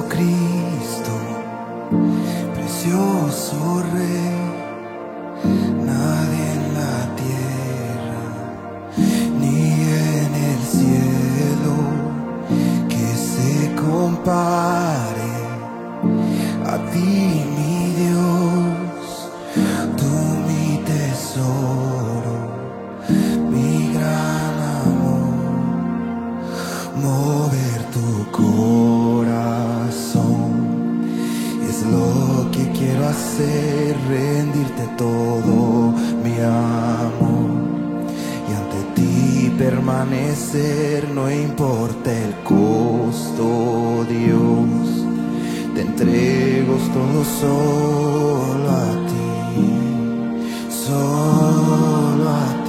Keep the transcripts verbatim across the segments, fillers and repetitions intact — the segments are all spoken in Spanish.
Jesucristo, precioso Rey, nadie en la tierra ni en el cielo que se compare a ti, mi Dios, tú mi tesoro, mi gran amor. Mover tu corazón es lo que quiero hacer, rendirte todo mi amor y ante ti permanecer, no importa el costo, Dios, te entrego todo solo a ti, solo a ti.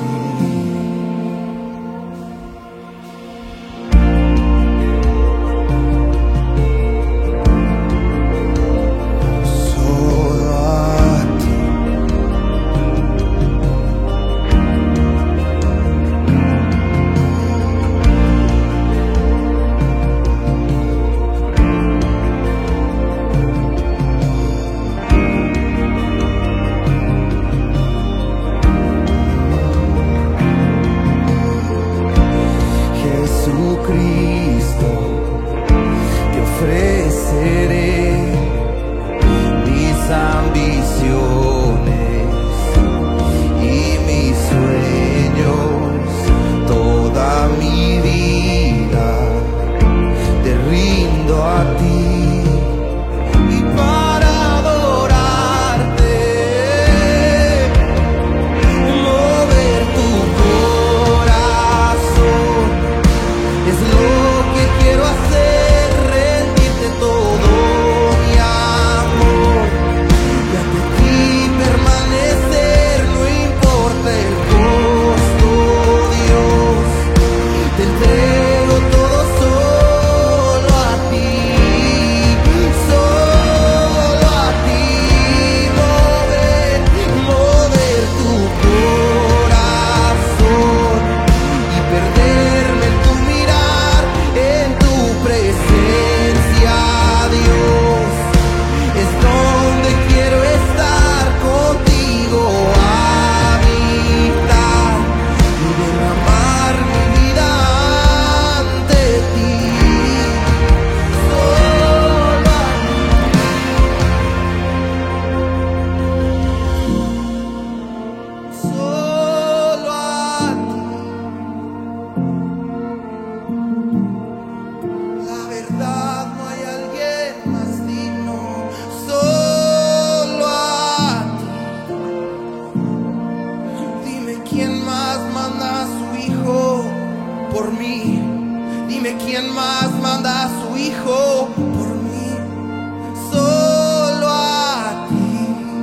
Jesucristo, te ofreceré mis ambiciones y mis sueños, toda mi vida te rindo a ti. Y para adorarte, mover tu corazón es lo que quiero hacer, rendirte todo mi amor y ante ti permanecer, no importa el costo, Dios, te entrego todo solo a ti, solo a ti. Mover, mover tu corazón y perderme en tu mirar, en tu presencia, Dios, es donde quiero estar contigo, habitar y derramar mi vida ante ti, solo a ti, solo a ti. La verdad, no hay alguien más digno, solo a ti. Dime quién más manda a su hijo por mí. Dime quién más manda a su hijo por mí. Solo a ti.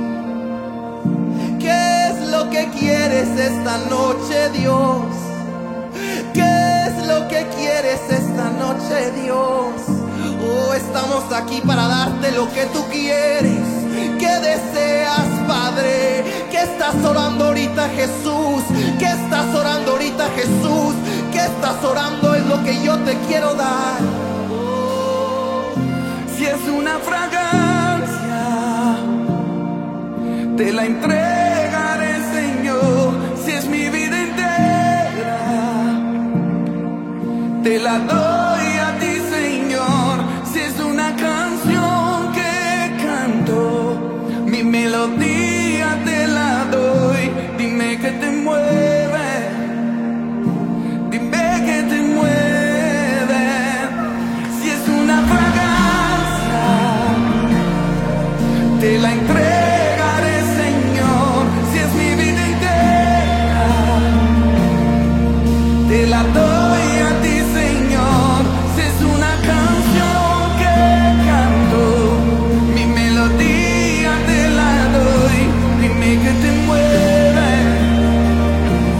¿Qué es lo que quieres esta noche, Dios? ¿Qué es lo que quieres esta noche, Dios? Oh, estamos aquí para darte lo que tú quieres. ¿Qué deseas, Padre? ¿Qué estás orando ahorita, Jesús? ¿Qué estás orando ahorita, Jesús? ¿Qué estás orando? Es lo que yo te quiero dar. Oh, Si es una fragancia, te la entregaré, Señor. Si es mi vida entera, te la doy a ti, Señor. Si es una canción que canto, mi melodía te la doy. Dime que te mueve, dime que te mueve. Si es una fragancia, te la entregaré, Señor. Si es mi vida entera, te la doy a ti, Señor. Si es una canción que canto, mi melodía te la doy. Dime que te mueve,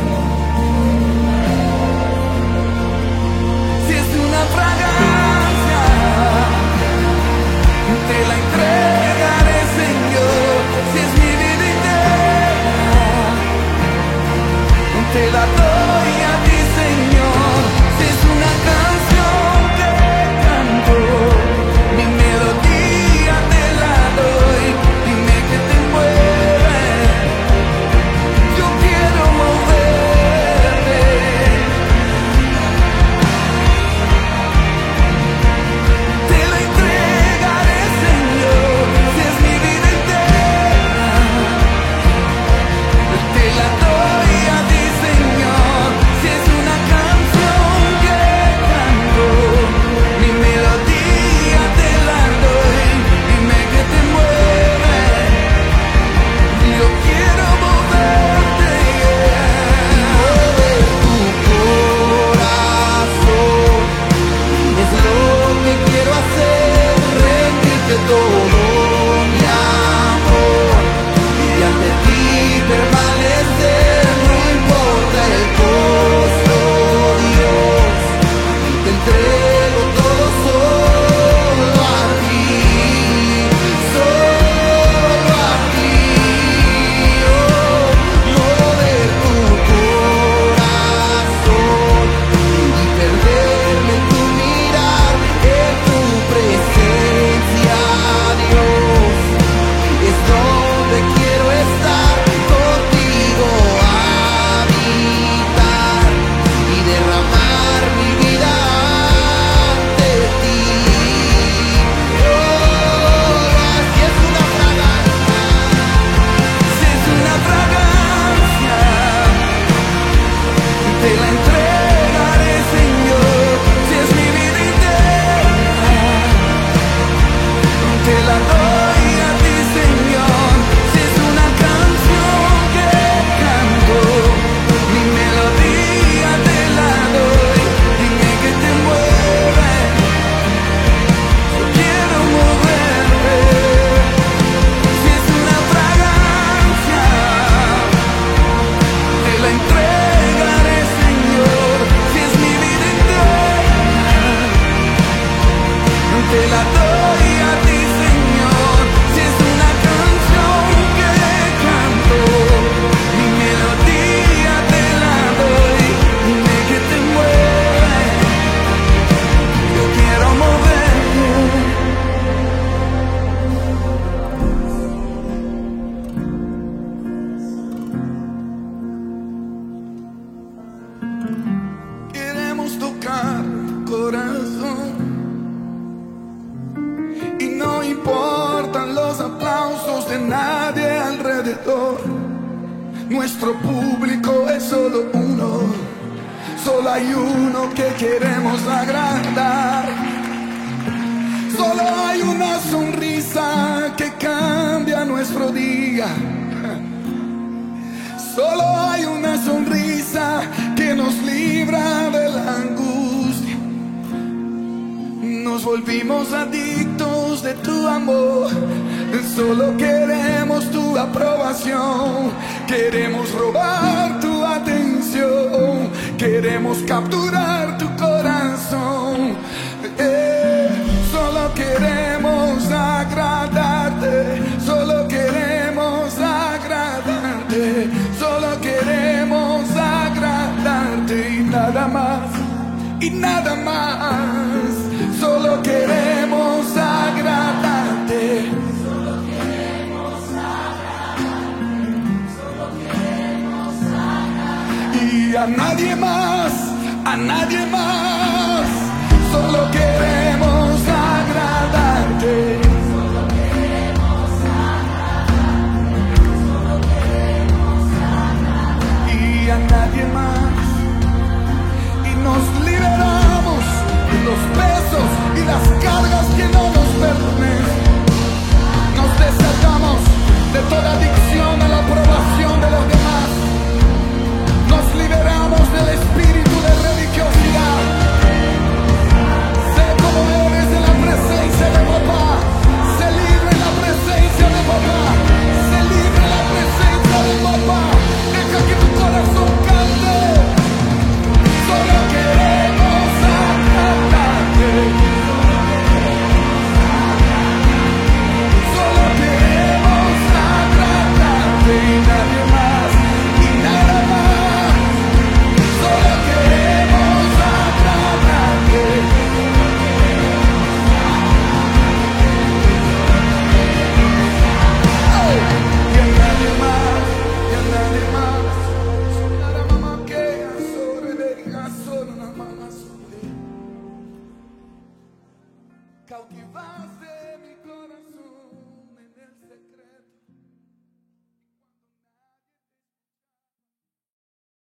de nadie alrededor. Nuestro público es solo uno, solo hay uno que queremos agradar. Solo hay una sonrisa que cambia nuestro día. Solo hay una sonrisa que nos libra de la angustia. Nos volvimos adictos de tu amor. Solo queremos tu aprobación. Queremos robar tu atención. Queremos capturar tu corazón. Eh, solo queremos agradarte. Solo queremos agradarte. Solo queremos agradarte y nada más, y nada más. Solo queremos agradarte. Solo queremos agradarte. Solo queremos agradarte. Y a nadie más, a nadie más. Solo queremos